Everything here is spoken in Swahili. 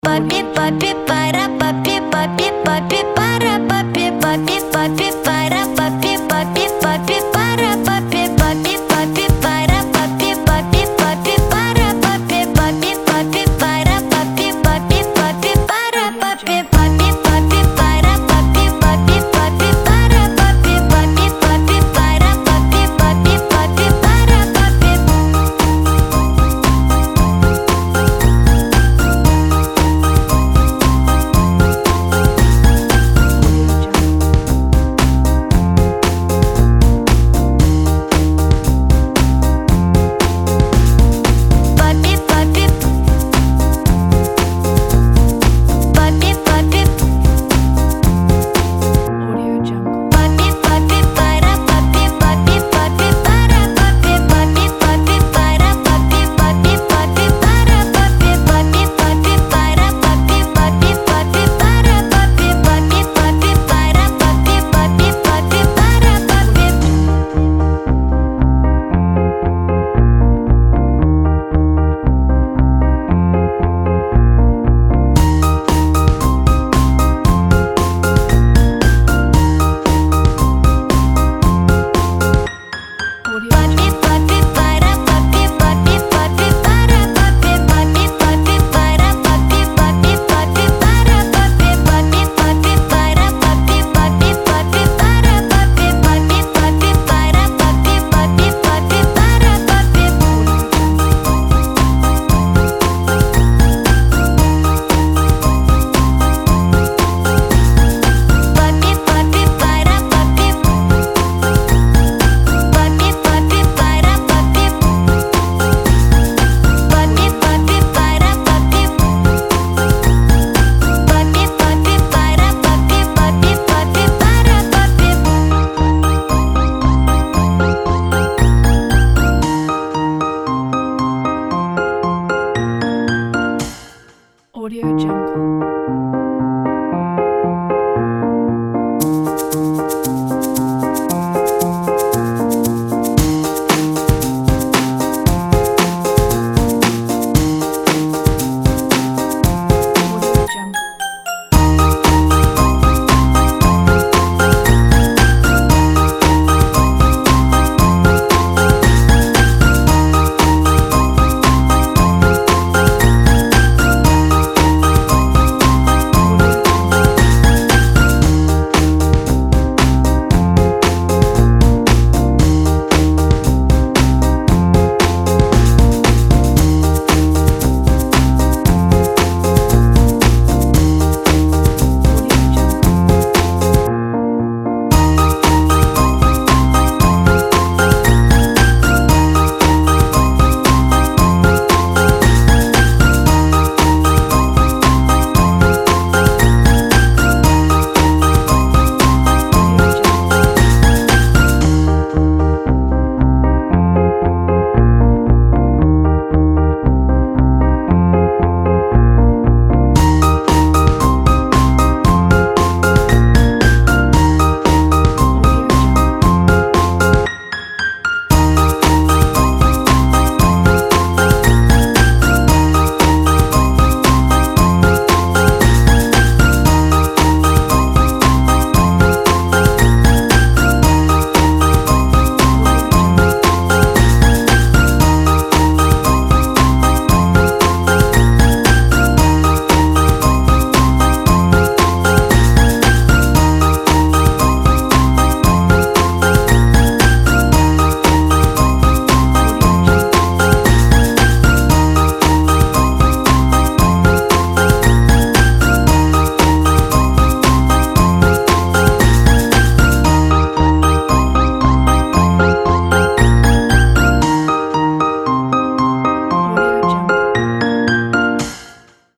Papi, papi, para, papi, papi, papi, para, papi, papi, papi, para, papi, papi, papi, para, papi, papi, papi, para, papi, papi, papi, para, papi, papi, papi, para, papi, papi, papi, para, papi, papi, papi, para, papi, papi, papi, para, papi, papi, papi, para, papi, papi, papi, para, papi. Papi, papi, papi, papi, Audio Jungle. papi, papi, para, papi, papi, papi, para, papi, papi, papi, para, papi, papi, papi, para, papi, papi, papi, para, papi, papi, papi, para, papi, papi, papi, para, papi, papi, papi, para, papi. Audio Papi, papi, para, papi, papi, papi, para, papi, papi, papi, para, papi, papi, papi, para, papi, papi, papi, para, papi, papi, papi, para, papi, papi, papi, para, papi, papi, papi, para, papi. Papi, papi, para, papi, papi, papi, para, papi, papi, papi, para, papi, papi, papi, para, papi, papi, papi, para, papi. Audio Jungle.